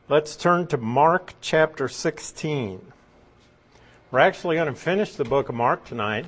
Let's turn to Mark chapter 16. We're actually going to finish the book of Mark tonight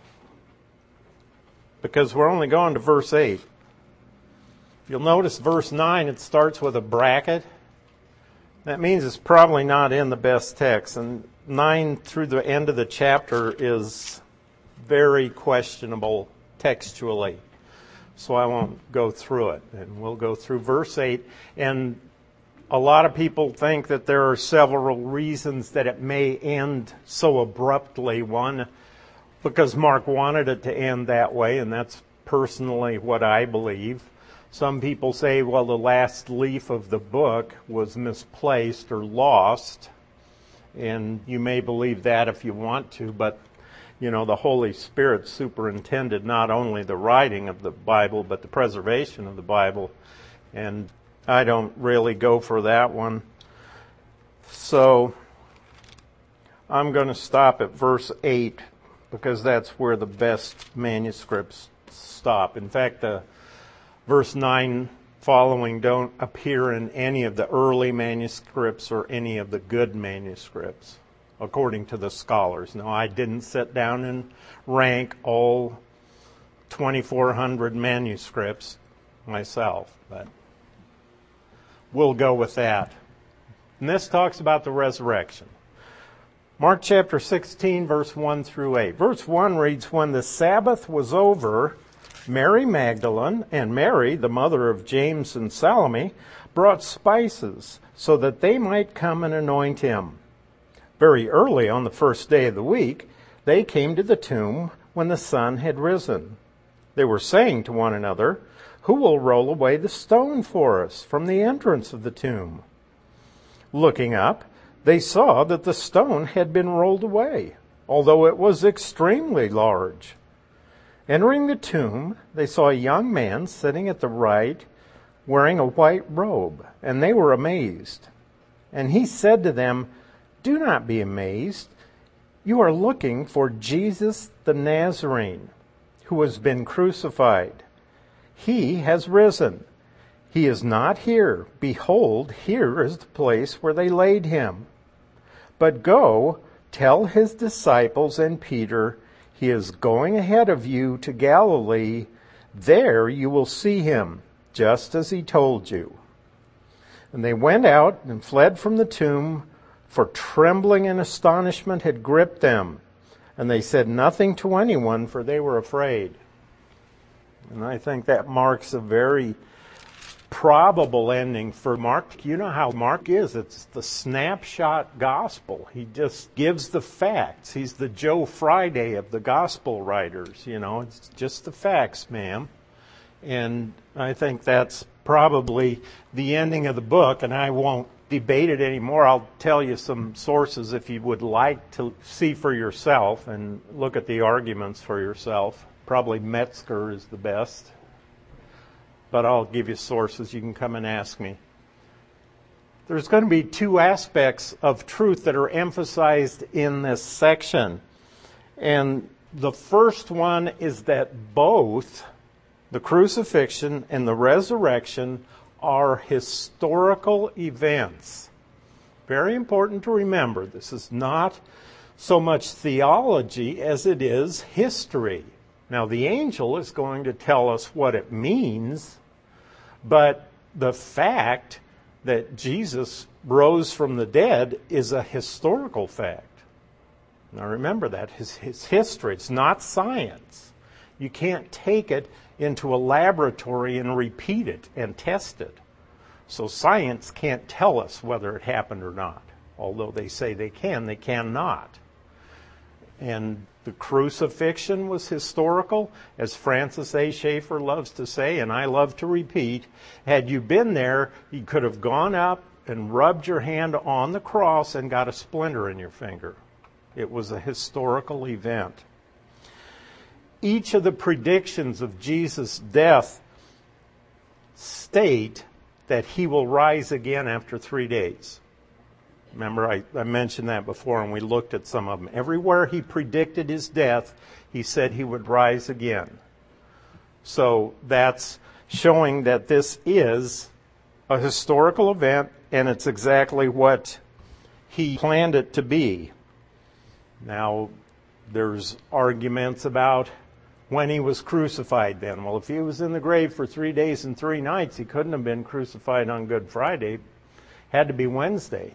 because we're only going to verse 8. You'll notice verse 9, it starts with a bracket. That means it's probably not in the best text. And 9 through the end of the chapter is very questionable textually. So I won't go through it. And we'll go through verse 8. And a lot of people think that there are several reasons that it may end so abruptly. One, because Mark wanted it to end that way, and that's personally what I believe. Some people say, well, the last leaf of the book was misplaced or lost, and you may believe that if you want to, but the Holy Spirit superintended not only the writing of the Bible, but the preservation of the Bible, and I don't really go for that one. So I'm going to stop at verse 8 because that's where the best manuscripts stop. In fact, verse 9 following don't appear in any of the early manuscripts or any of the good manuscripts, according to the scholars. Now, I didn't sit down and rank all 2,400 manuscripts myself, but we'll go with that. And this talks about the resurrection. Mark chapter 16, verse 1 through 8. Verse 1 reads, "When the Sabbath was over, Mary Magdalene and Mary, the mother of James and Salome, brought spices so that they might come and anoint him. Very early on the first day of the week, they came to the tomb when the sun had risen. They were saying to one another, 'Who will roll away the stone for us from the entrance of the tomb?' Looking up, they saw that the stone had been rolled away, although it was extremely large. Entering the tomb, they saw a young man sitting at the right, wearing a white robe, and they were amazed. And he said to them, 'Do not be amazed. You are looking for Jesus the Nazarene, who has been crucified. He has risen. He is not here. Behold, here is the place where they laid him. But go, tell his disciples and Peter, he is going ahead of you to Galilee. There you will see him, just as he told you.' And they went out and fled from the tomb, for trembling and astonishment had gripped them. And they said nothing to anyone, for they were afraid." And I think that marks a very probable ending for Mark. You know how Mark is. It's the snapshot gospel. He just gives the facts. He's the Joe Friday of the gospel writers. It's just the facts, ma'am. And I think that's probably the ending of the book, and I won't debate it anymore. I'll tell you some sources if you would like to see for yourself and look at the arguments for yourself. Probably Metzger is the best. But I'll give you sources. You can come and ask me. There's going to be two aspects of truth that are emphasized in this section. And the first one is that both the crucifixion and the resurrection are historical events. Very important to remember. This is not so much theology as it is history. Now, the angel is going to tell us what it means, but the fact that Jesus rose from the dead is a historical fact. Now, remember that. It's history. It's not science. You can't take it into a laboratory and repeat it and test it. So science can't tell us whether it happened or not. Although they say they cannot. And the crucifixion was historical, as Francis A. Schaeffer loves to say, and I love to repeat. Had you been there, you could have gone up and rubbed your hand on the cross and got a splinter in your finger. It was a historical event. Each of the predictions of Jesus' death state that he will rise again after 3 days. Remember, I mentioned that before, and we looked at some of them. Everywhere he predicted his death, he said he would rise again. So that's showing that this is a historical event, and it's exactly what he planned it to be. Now, there's arguments about when he was crucified then. Well, if he was in the grave for 3 days and 3 nights, he couldn't have been crucified on Good Friday. Had to be Wednesday.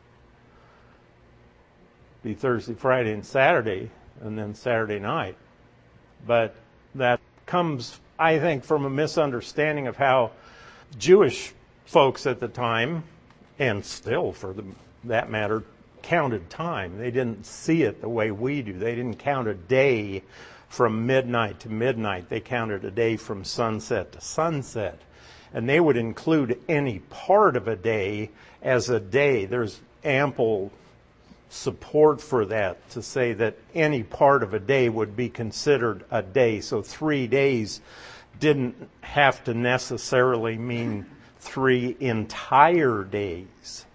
Be Thursday, Friday, and Saturday, and then Saturday night. But that comes, I think, from a misunderstanding of how Jewish folks at the time, and still for that matter, counted time. They didn't see it the way we do. They didn't count a day from midnight to midnight. They counted a day from sunset to sunset. And they would include any part of a day as a day. There's ample support for that, to say that any part of a day would be considered a day. So 3 days didn't have to necessarily mean 3 entire days.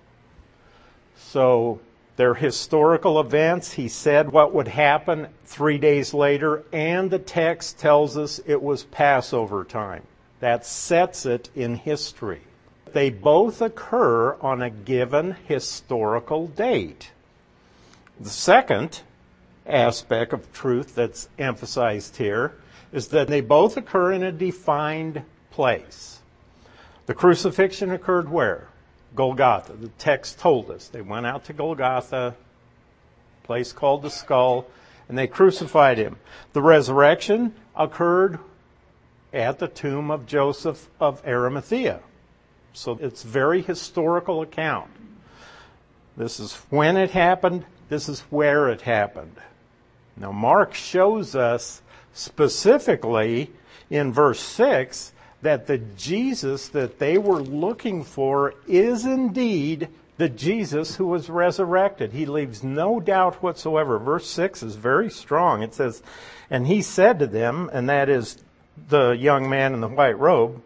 So they're historical events. He said what would happen 3 days later, and the text tells us it was Passover time. That sets it in history. They both occur on a given historical date. The second aspect of truth that's emphasized here is that they both occur in a defined place. The crucifixion occurred where? Golgotha. The text told us. They went out to Golgotha, a place called the Skull, and they crucified him. The resurrection occurred at the tomb of Joseph of Arimathea. So it's a very historical account. This is when it happened. This is where it happened. Now, Mark shows us specifically in verse 6 that the Jesus that they were looking for is indeed the Jesus who was resurrected. He leaves no doubt whatsoever. Verse 6 is very strong. It says, and he said to them, and that is the young man in the white robe,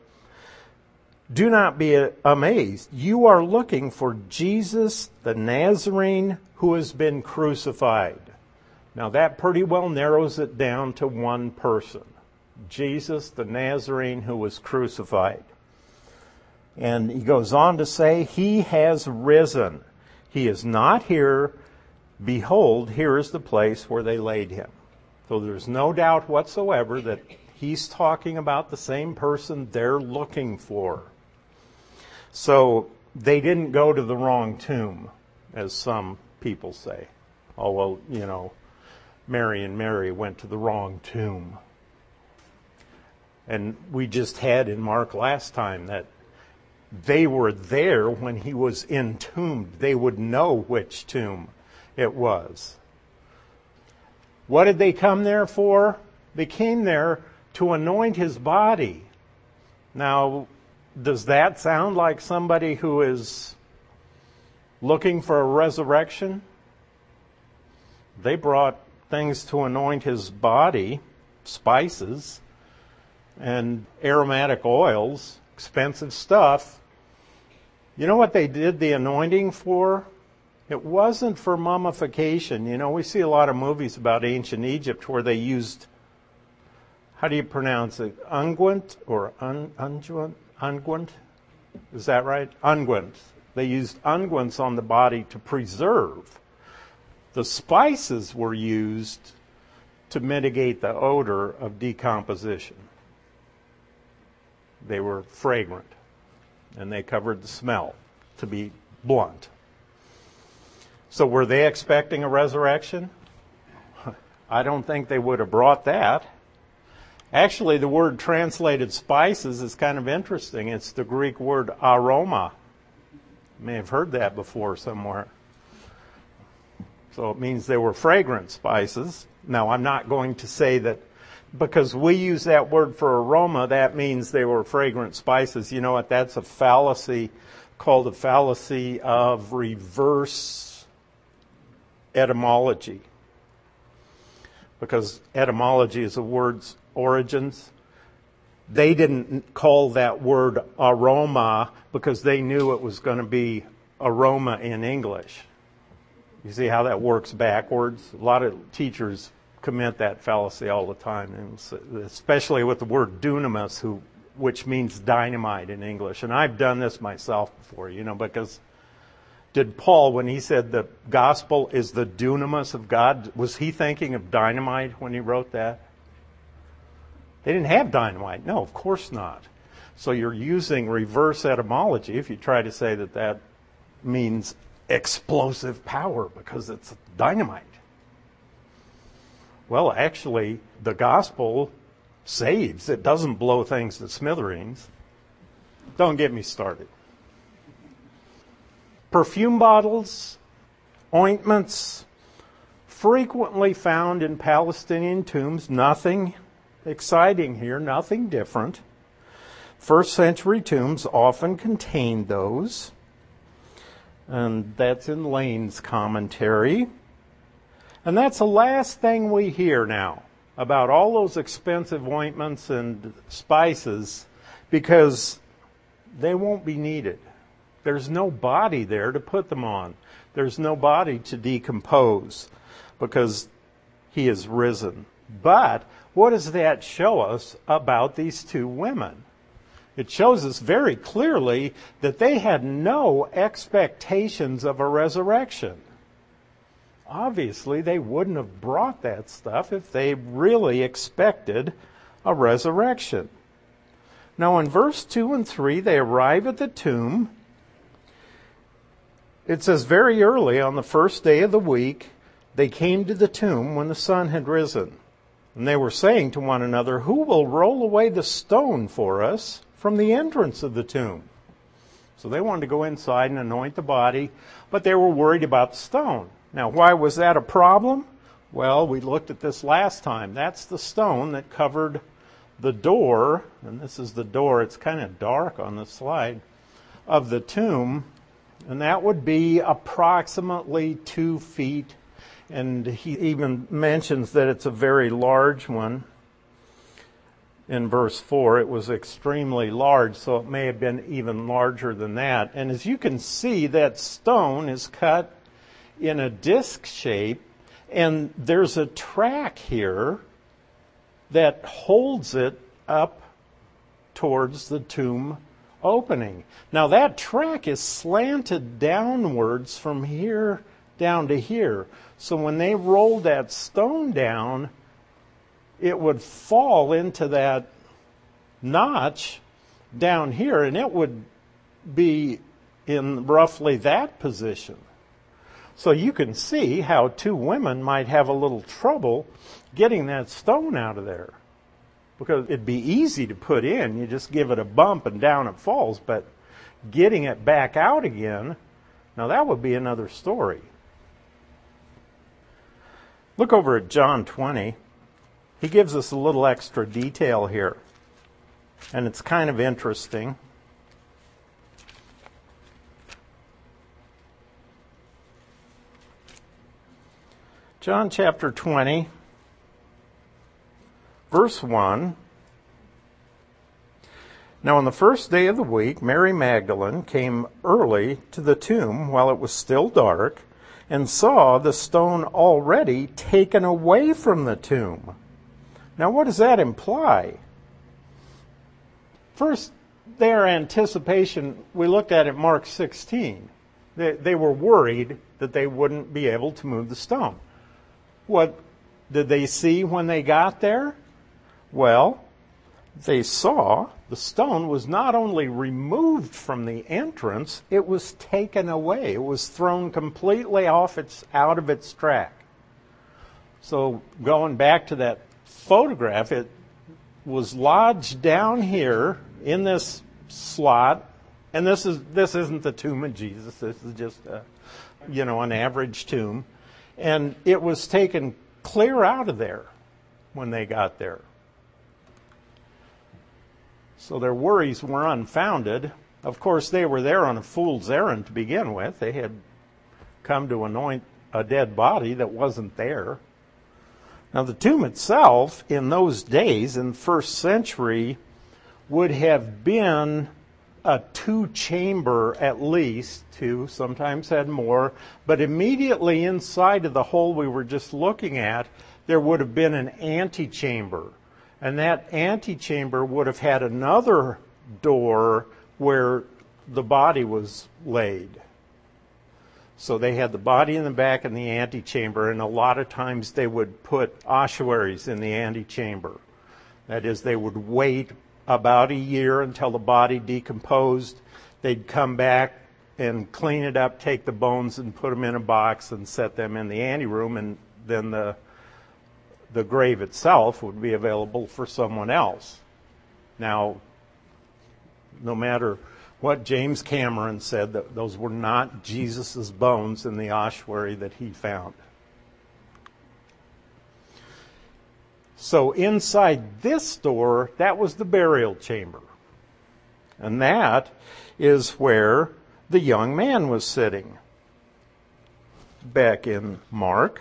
do not be amazed. You are looking for Jesus the Nazarene who has been crucified. Now that pretty well narrows it down to one person. Jesus the Nazarene who was crucified. And he goes on to say, he has risen. He is not here. Behold, here is the place where they laid him. So there's no doubt whatsoever that he's talking about the same person they're looking for. So they didn't go to the wrong tomb, as some people say. Oh, well, Mary and Mary went to the wrong tomb. And we just had in Mark last time that they were there when he was entombed. They would know which tomb it was. What did they come there for? They came there to anoint his body. Now, does that sound like somebody who is looking for a resurrection? They brought things to anoint his body, spices and aromatic oils, expensive stuff. You know what they did the anointing for? It wasn't for mummification. We see a lot of movies about ancient Egypt where they used, how do you pronounce it? Unguent or unguent? Unguent? Is that right? Unguent. They used unguents on the body to preserve. The spices were used to mitigate the odor of decomposition. They were fragrant, and they covered the smell, to be blunt. So were they expecting a resurrection? I don't think they would have brought that. Actually, the word translated spices is kind of interesting. It's the Greek word aroma. You may have heard that before somewhere. So it means they were fragrant spices. Now, I'm not going to say that because we use that word for aroma, that means they were fragrant spices. You know what? That's a fallacy called a fallacy of reverse etymology. Because etymology is a word's origins. They didn't call that word aroma because they knew it was going to be aroma in English. You see how that works backwards? A lot of teachers commit that fallacy all the time, and especially with the word dunamis, who which means dynamite in English. And I've done this myself before, because did Paul, when he said the gospel is the dunamis of God, was he thinking of dynamite when he wrote that? They didn't have dynamite. No, of course not. So you're using reverse etymology if you try to say that that means explosive power because it's dynamite. Well, actually, the gospel saves. It doesn't blow things to smithereens. Don't get me started. Perfume bottles, ointments, frequently found in Palestinian tombs. Nothing exciting here, nothing different. First century tombs often contained those. And that's in Lane's commentary. And that's the last thing we hear now about all those expensive ointments and spices, because they won't be needed. There's no body there to put them on. There's no body to decompose because he is risen. But what does that show us about these two women? It shows us very clearly that they had no expectations of a resurrection. Obviously, they wouldn't have brought that stuff if they really expected a resurrection. Now, in verse 2 and 3, they arrive at the tomb. It says, very early on the first day of the week, they came to the tomb when the sun had risen. And they were saying to one another, who will roll away the stone for us from the entrance of the tomb? So they wanted to go inside and anoint the body, but they were worried about the stone. Now, why was that a problem? Well, we looked at this last time. That's the stone that covered the door, and this is the door. It's kind of dark on the slide, of the tomb. And that would be approximately 2 feet. And he even mentions that it's a very large one. In verse 4, it was extremely large, so it may have been even larger than that. And as you can see, that stone is cut in a disc shape, and there's a track here that holds it up towards the tomb opening. Now that track is slanted downwards from here down to here. So when they rolled that stone down, it would fall into that notch down here, and it would be in roughly that position. So you can see how two women might have a little trouble getting that stone out of there. Because it'd be easy to put in. You just give it a bump and down it falls. But getting it back out again, now that would be another story. Look over at John 20. He gives us a little extra detail here. And it's kind of interesting. John chapter 20. Verse 1, now on the first day of the week, Mary Magdalene came early to the tomb while it was still dark and saw the stone already taken away from the tomb. Now what does that imply? First, their anticipation, we looked at it Mark 16. They were worried that they wouldn't be able to move the stone. What did they see when they got there? Well, they saw the stone was not only removed from the entrance, it was taken away. It was thrown completely out of its track. So going back to that photograph, it was lodged down here in this slot, and this isn't the tomb of Jesus. This is just an average tomb, and it was taken clear out of there when they got there. So their worries were unfounded. Of course, they were there on a fool's errand to begin with. They had come to anoint a dead body that wasn't there. Now, the tomb itself, in those days, in the first century, would have been a 2-chamber at least, 2, sometimes had more, but immediately inside of the hole we were just looking at, there would have been an antechamber. And that antechamber would have had another door where the body was laid. So they had the body in the back and the antechamber, and a lot of times they would put ossuaries in the antechamber. That is, they would wait about a year until the body decomposed. They'd come back and clean it up, take the bones and put them in a box and set them in the anteroom, and then the grave itself would be available for someone else. Now, no matter what James Cameron said, that those were not Jesus' bones in the ossuary that he found. So inside this door, that was the burial chamber. And that is where the young man was sitting. Back in Mark.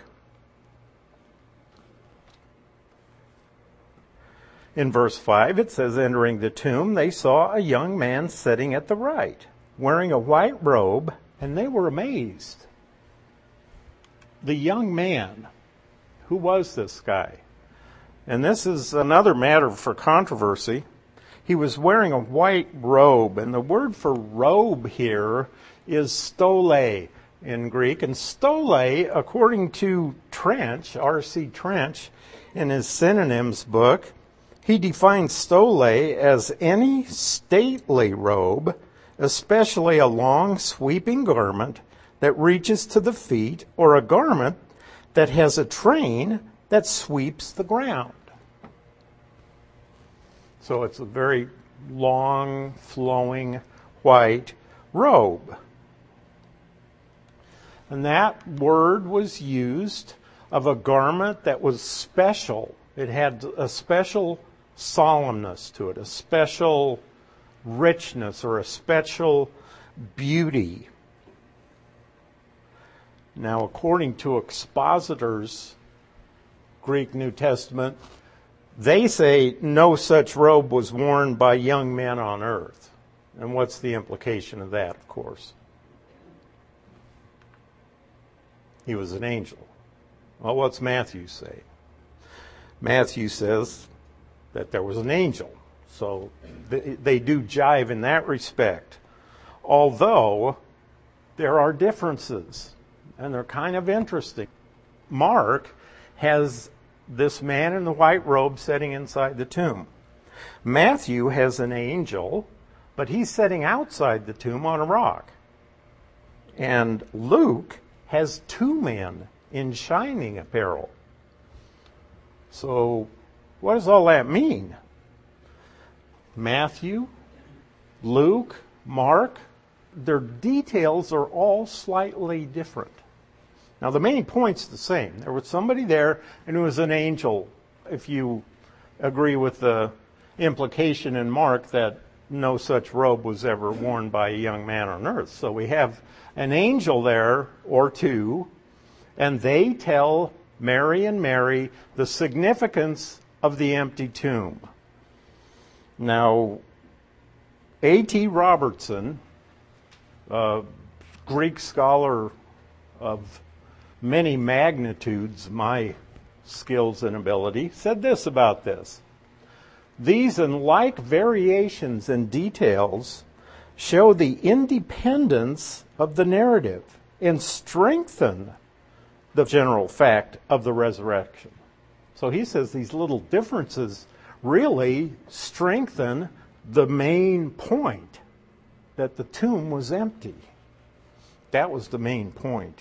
In verse 5, it says, entering the tomb, they saw a young man sitting at the right, wearing a white robe, and they were amazed. The young man, who was this guy? And this is another matter for controversy. He was wearing a white robe, and the word for robe here is stole in Greek. And stole, according to Trench, R.C. Trench, in his synonyms book, he defines stole as any stately robe, especially a long sweeping garment that reaches to the feet, or a garment that has a train that sweeps the ground. So it's a very long, flowing, white robe. And that word was used of a garment that was special. It had a special solemnness to it, a special richness, or a special beauty. Now, according to expositors, Greek New Testament, they say no such robe was worn by young men on earth. And what's the implication of that, of course? He was an angel. Well, what's Matthew say? Matthew says that there was an angel. So they do jive in that respect. Although there are differences, and they're kind of interesting. Mark has this man in the white robe sitting inside the tomb. Matthew has an angel, but he's sitting outside the tomb on a rock. And Luke has two men in shining apparel. So what does all that mean? Matthew, Luke, Mark, their details are all slightly different. Now, the main point's the same. There was somebody there, and it was an angel, if you agree with the implication in Mark that no such robe was ever worn by a young man on earth. So we have an angel there, or two, and they tell Mary the significance of the empty tomb. Now, A.T. Robertson, a Greek scholar of many magnitudes, my skills and ability, said this about this. These and like variations and details show the independence of the narrative and strengthen the general fact of the resurrection. So he says these little differences really strengthen the main point, that the tomb was empty. That was the main point.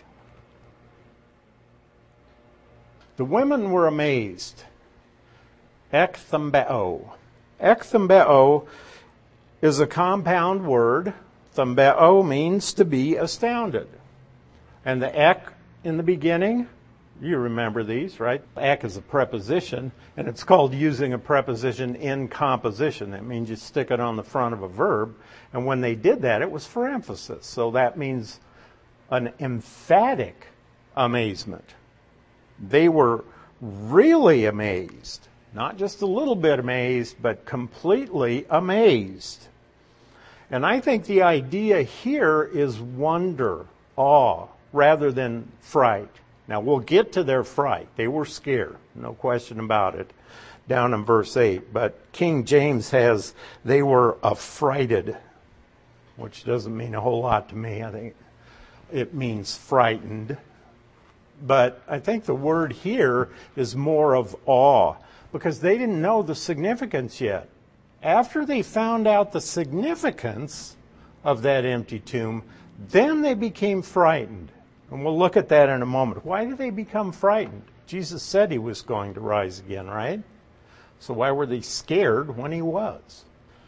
The women were amazed. Ekthambeo. Ekthambeo is a compound word. Thambeo means to be astounded. And the ek in the beginning, you remember these, right? Ek is a preposition, and it's called using a preposition in composition. That means you stick it on the front of a verb. And when they did that, it was for emphasis. So that means an emphatic amazement. They were really amazed. Not just a little bit amazed, but completely amazed. And I think the idea here is wonder, awe, rather than fright. Now, we'll get to their fright. They were scared, no question about it. down in verse 8. But King James has, they were affrighted, which doesn't mean a whole lot to me. I think it means frightened. But I think the word here is more of awe, because they didn't know the significance yet. After they found out the significance of that empty tomb, then they became frightened. And we'll look at that in a moment. Why did they become frightened? Jesus said he was going to rise again, right? So why were they scared when he was?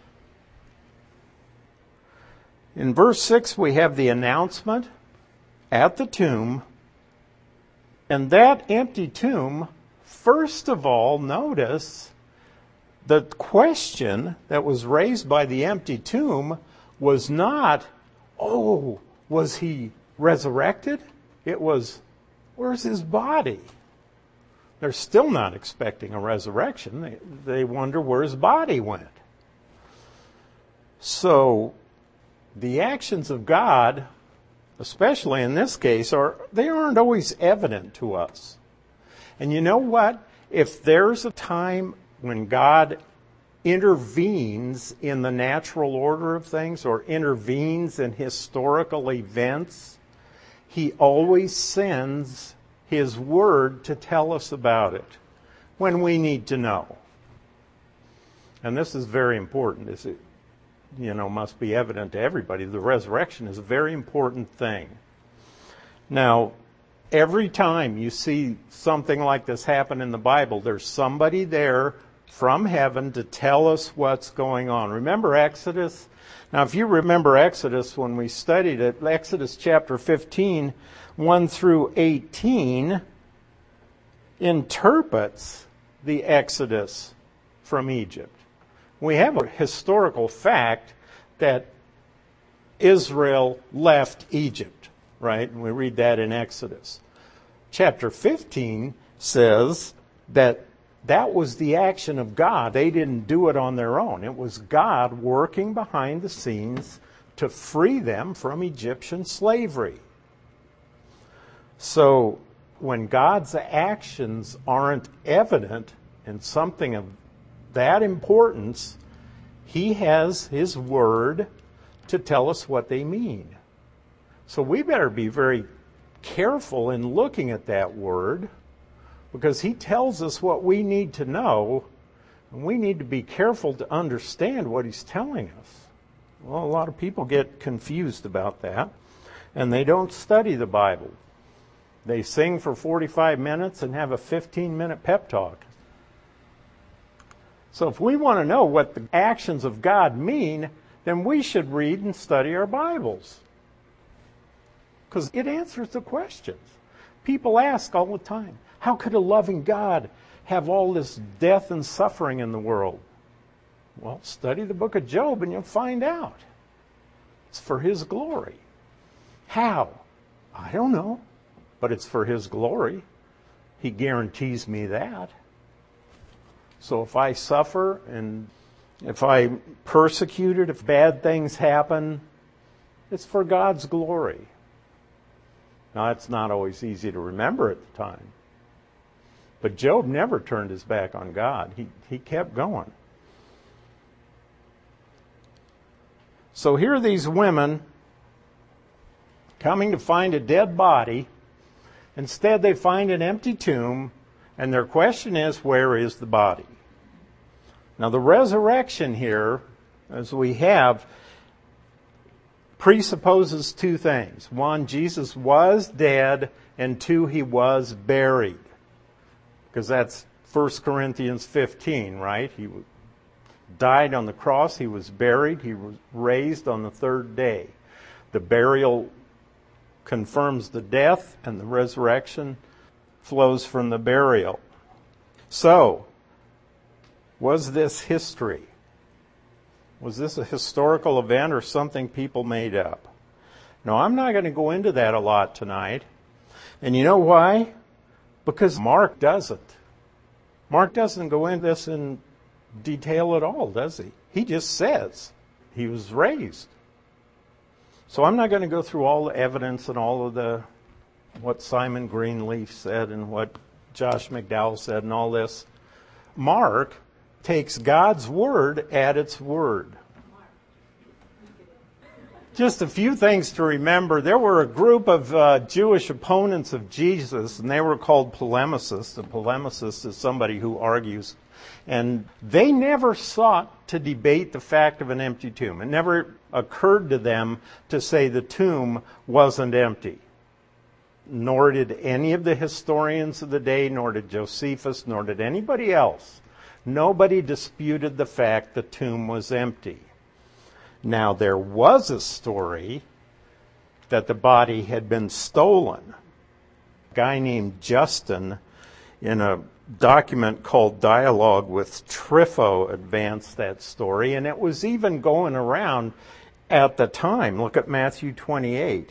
In verse 6, we have the announcement at the tomb. And that empty tomb, first of all, notice the question that was raised by the empty tomb was not, oh, was he resurrected? It was, where's his body? They're still not expecting a resurrection. They wonder where his body went. So the actions of God, especially in this case, they aren't always evident to us. And you know what? If there's a time when God intervenes in the natural order of things or intervenes in historical events, he always sends his word to tell us about it when we need to know. And this is very important. It must be evident to everybody. The resurrection is a very important thing. Now, every time you see something like this happen in the Bible, there's somebody there from heaven to tell us what's going on. Remember Exodus? Now, if you remember Exodus when we studied it, Exodus chapter 15, 1 through 18, interprets the Exodus from Egypt. We have a historical fact that Israel left Egypt, right? And we read that in Exodus. Chapter 15 says that was the action of God. They didn't do it on their own. It was God working behind the scenes to free them from Egyptian slavery. So when God's actions aren't evident in something of that importance, he has his word to tell us what they mean. So we better be very careful in looking at that word, because he tells us what we need to know, and we need to be careful to understand what he's telling us. Well, a lot of people get confused about that, and they don't study the Bible. They sing for 45 minutes and have a 15-minute pep talk. So if we want to know what the actions of God mean, then we should read and study our Bibles, because it answers the questions. People ask all the time, how could a loving God have all this death and suffering in the world? Well, study the book of Job and you'll find out. It's for his glory. How? I don't know, but it's for his glory. He guarantees me that. So if I suffer and if I'm persecuted, if bad things happen, it's for God's glory. Now, it's not always easy to remember at the time. But Job never turned his back on God. He kept going. So here are these women coming to find a dead body. Instead, they find an empty tomb, and their question is, where is the body? Now, the resurrection here, as we have, presupposes two things. One, Jesus was dead, and two, he was buried. Because that's 1 Corinthians 15, right? He died on the cross, he was buried, he was raised on the third day. The burial confirms the death, and the resurrection flows from the burial. So, was this history? Was this a historical event or something people made up? No, I'm not going to go into that a lot tonight. And you know why? Because Mark doesn't. Mark doesn't go into this in detail at all, does he? He just says he was raised. So I'm not going to go through all the evidence and all of what Simon Greenleaf said and what Josh McDowell said and all this. Mark takes God's word at its word. Just a few things to remember. There were a group of Jewish opponents of Jesus, and they were called polemicists. A polemicist is somebody who argues. And they never sought to debate the fact of an empty tomb. It never occurred to them to say the tomb wasn't empty. Nor did any of the historians of the day, nor did Josephus, nor did anybody else. Nobody disputed the fact the tomb was empty. Now, there was a story that the body had been stolen. A guy named Justin, in a document called Dialogue with Trypho, advanced that story, and it was even going around at the time. Look at Matthew 28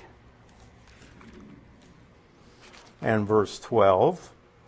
and verse 12.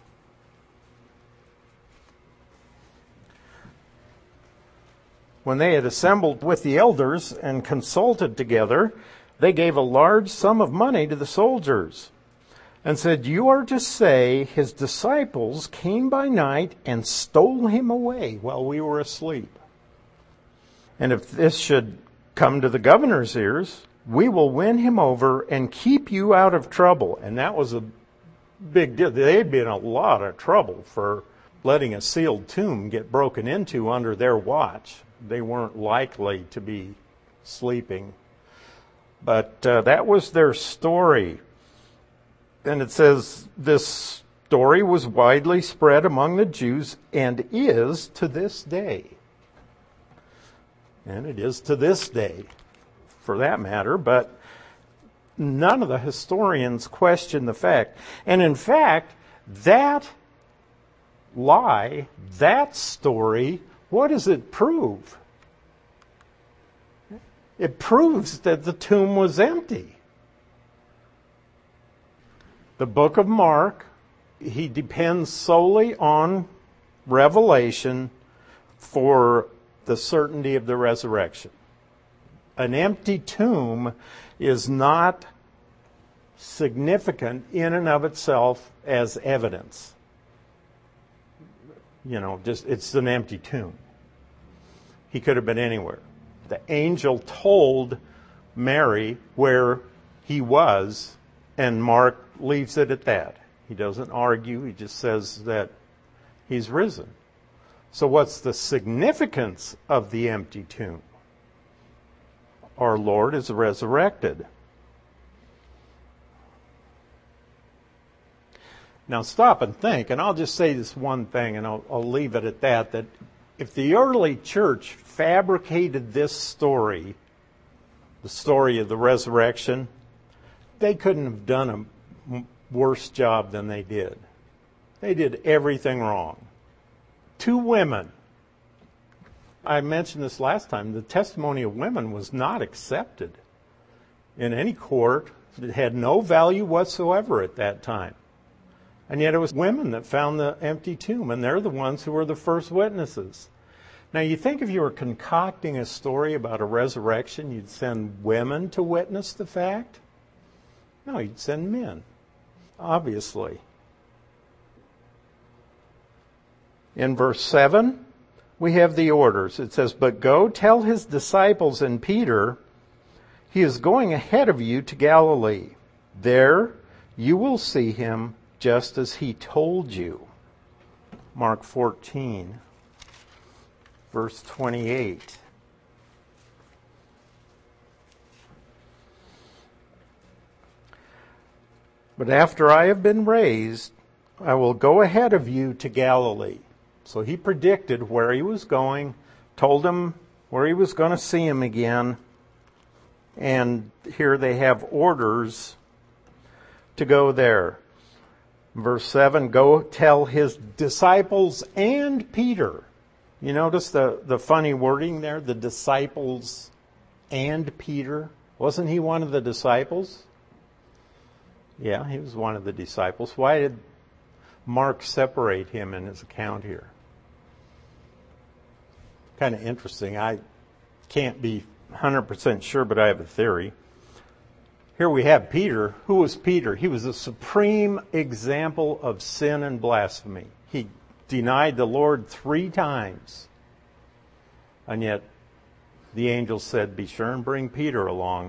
When they had assembled with the elders and consulted together, they gave a large sum of money to the soldiers and said, "You are to say his disciples came by night and stole him away while we were asleep. And if this should come to the governor's ears, we will win him over and keep you out of trouble." And that was a big deal. They'd be in a lot of trouble for letting a sealed tomb get broken into under their watch. They weren't likely to be sleeping. But that was their story. And it says this story was widely spread among the Jews and is to this day. And it is to this day, for that matter, but none of the historians question the fact. And in fact, that lie, that story, what does it prove? It proves that the tomb was empty. The book of Mark, he depends solely on revelation for the certainty of the resurrection. An empty tomb is not significant in and of itself as evidence. Just it's an empty tomb. He could have been anywhere. The angel told Mary where he was, and Mark leaves it at that. He doesn't argue. He just says that he's risen. So what's the significance of the empty tomb? Our Lord is resurrected. Now stop and think, and I'll just say this one thing, and I'll leave it at that if the early church fabricated this story, the story of the resurrection, they couldn't have done a worse job than they did. They did everything wrong. 2 women. I mentioned this last time. The testimony of women was not accepted in any court. It had no value whatsoever at that time. And yet it was women that found the empty tomb, and they're the ones who were the first witnesses. Now you think if you were concocting a story about a resurrection, you'd send women to witness the fact? No, you'd send men, obviously. In verse 7, we have the orders. It says, "But go tell his disciples and Peter, he is going ahead of you to Galilee. There you will see him just as he told you." Mark 14, verse 28. "But after I have been raised, I will go ahead of you to Galilee." So he predicted where he was going, told him where he was going to see him again. And here they have orders to go there. Verse 7, "Go tell his disciples and Peter." You notice the funny wording there? The disciples and Peter. Wasn't he one of the disciples? Yeah, he was one of the disciples. Why did Mark separate him in his account here? Kind of interesting. I can't be 100% sure, but I have a theory. Here we have Peter. Who was Peter? He was a supreme example of sin and blasphemy. He denied the Lord 3 times. And yet the angel said, be sure and bring Peter along.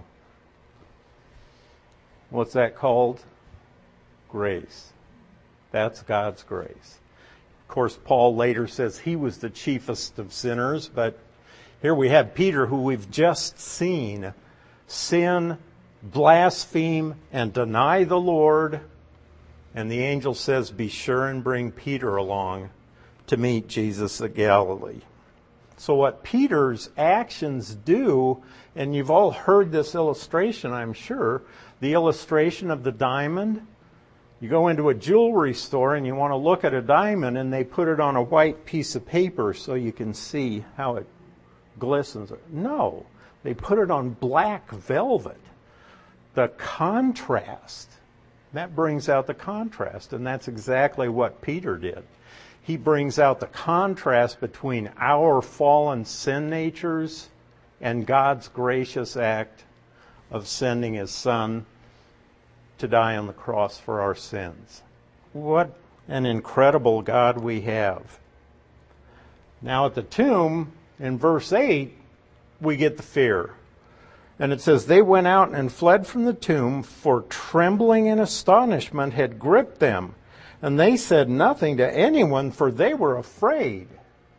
What's that called? Grace. That's God's grace. Of course, Paul later says he was the chiefest of sinners, but here we have Peter, who we've just seen sin, blaspheme, and deny the Lord. And the angel says, be sure and bring Peter along to meet Jesus at Galilee. So what Peter's actions do, and you've all heard this illustration, I'm sure, the illustration of the diamond. You go into a jewelry store and you want to look at a diamond, and they put it on a white piece of paper so you can see how it glistens. No, they put it on black velvet. The contrast, that brings out the contrast, and that's exactly what Peter did. He brings out the contrast between our fallen sin natures and God's gracious act of sending His Son to die on the cross for our sins. What an incredible God we have. Now at the tomb, in verse 8, we get the fear. And it says, they went out and fled from the tomb, for trembling and astonishment had gripped them. And they said nothing to anyone, for they were afraid.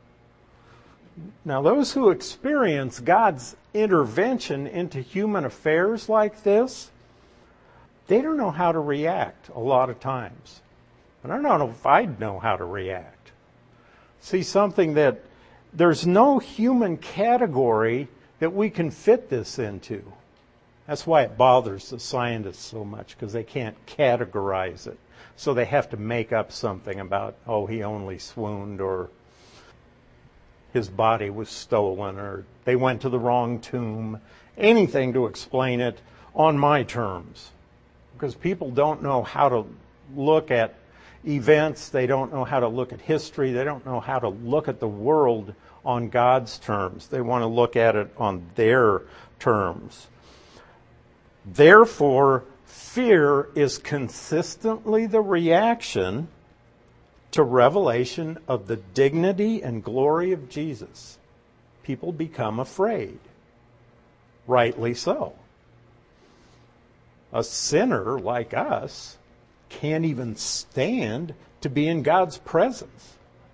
Now, those who experience God's intervention into human affairs like this, they don't know how to react a lot of times. And I don't know if I'd know how to react. See, something that there's no human category that we can fit this into. That's why it bothers the scientists so much, because they can't categorize it. So they have to make up something about, oh, he only swooned, or his body was stolen, or they went to the wrong tomb. Anything to explain it on my terms. Because people don't know how to look at events. They don't know how to look at history. They don't know how to look at the world on God's terms. They want to look at it on their terms. Therefore, fear is consistently the reaction to revelation of the dignity and glory of Jesus. People become afraid. Rightly so. A sinner like us can't even stand to be in God's presence.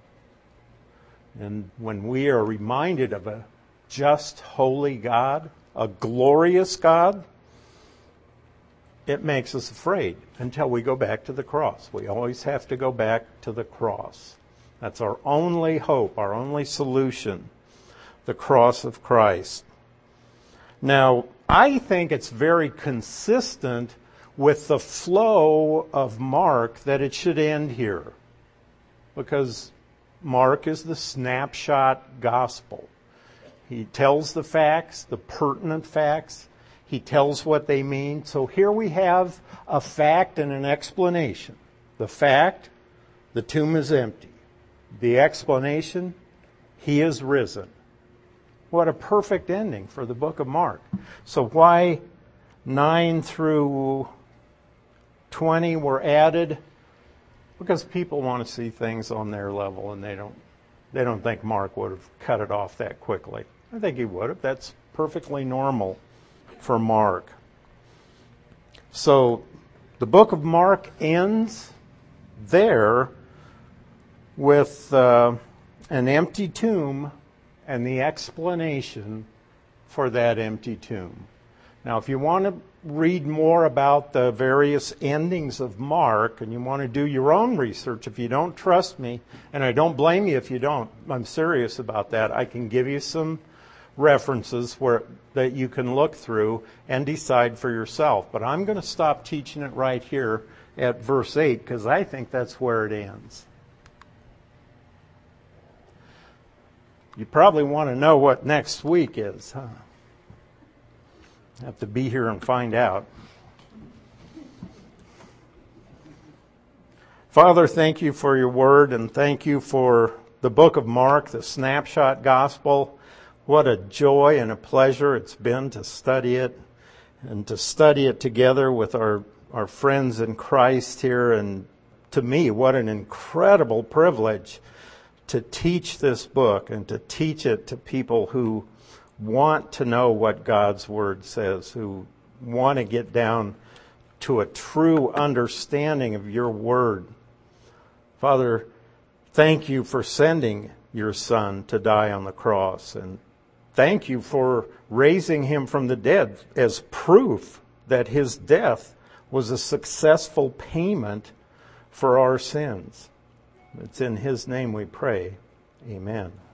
And when we are reminded of a just, holy God, a glorious God, it makes us afraid until we go back to the cross. We always have to go back to the cross. That's our only hope, our only solution, the cross of Christ. Now, I think it's very consistent with the flow of Mark that it should end here, because Mark is the snapshot gospel. He tells the facts, the pertinent facts. He tells what they mean. So here we have a fact and an explanation. The fact, the tomb is empty. The explanation, He is risen. What a perfect ending for the book of Mark. So why 9 through 20 were added? Because people want to see things on their level, and they don't think Mark would have cut it off that quickly. I think he would have. That's perfectly normal for Mark. So the book of Mark ends there with an empty tomb and the explanation for that empty tomb. Now, if you want to read more about the various endings of Mark, and you want to do your own research, if you don't trust me, and I don't blame you if you don't, I'm serious about that, I can give you some references that you can look through and decide for yourself. But I'm going to stop teaching it right here at verse 8, because I think that's where it ends. You probably want to know what next week is, huh? Have to be here and find out. Father, thank you for your word, and thank you for the book of Mark, the snapshot gospel. What a joy and a pleasure it's been to study it, and to study it together with our friends in Christ here, and to me, what an incredible privilege to teach this book and to teach it to people who want to know what God's Word says, who want to get down to a true understanding of your Word. Father, thank you for sending your Son to die on the cross, and thank you for raising him from the dead as proof that his death was a successful payment for our sins. It's in his name we pray. Amen.